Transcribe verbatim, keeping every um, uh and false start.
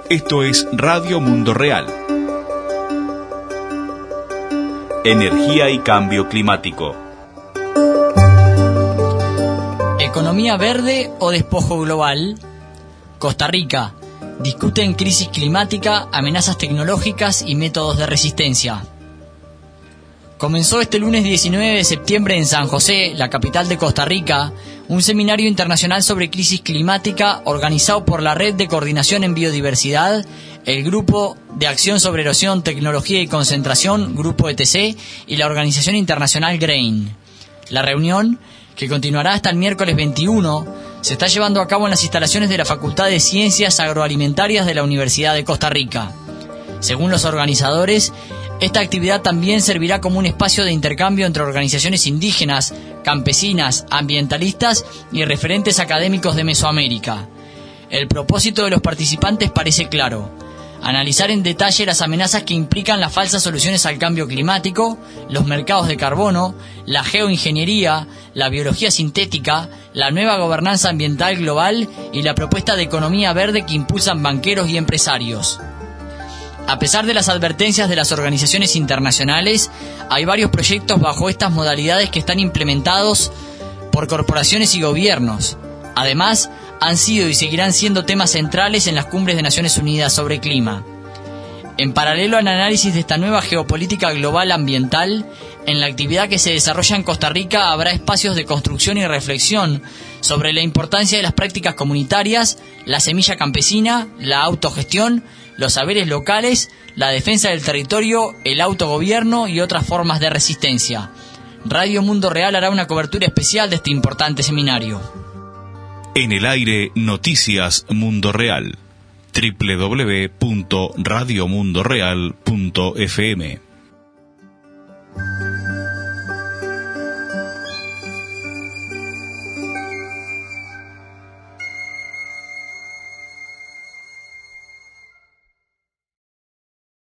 Esto es Radio Mundo Real. Energía y cambio climático. ¿Economía verde o despojo global? Costa Rica discuten crisis climática, amenazas tecnológicas y métodos de resistencia. Comenzó este lunes diecinueve de septiembre en San José, la capital de Costa Rica, un seminario internacional sobre crisis climática organizado por la Red de Coordinación en Biodiversidad, el Grupo de Acción sobre Erosión, Tecnología y Concentración, Grupo E T C, y la Organización Internacional GRAIN. La reunión, que continuará hasta el miércoles veintiuno, se está llevando a cabo en las instalaciones de la Facultad de Ciencias Agroalimentarias de la Universidad de Costa Rica. Según los organizadores, esta actividad también servirá como un espacio de intercambio entre organizaciones indígenas, campesinas, ambientalistas y referentes académicos de Mesoamérica. El propósito de los participantes parece claro: analizar en detalle las amenazas que implican las falsas soluciones al cambio climático, los mercados de carbono, la geoingeniería, la biología sintética, la nueva gobernanza ambiental global y la propuesta de economía verde que impulsan banqueros y empresarios. A pesar de las advertencias de las organizaciones internacionales, hay varios proyectos bajo estas modalidades que están implementados por corporaciones y gobiernos. Además, han sido y seguirán siendo temas centrales en las cumbres de Naciones Unidas sobre clima. En paralelo al análisis de esta nueva geopolítica global ambiental, en la actividad que se desarrolla en Costa Rica habrá espacios de construcción y reflexión sobre la importancia de las prácticas comunitarias, la semilla campesina, la autogestión, los saberes locales, la defensa del territorio, el autogobierno y otras formas de resistencia. Radio Mundo Real hará una cobertura especial de este importante seminario. En el aire, Noticias Mundo Real. doble u doble u doble u punto radio mundo real punto f m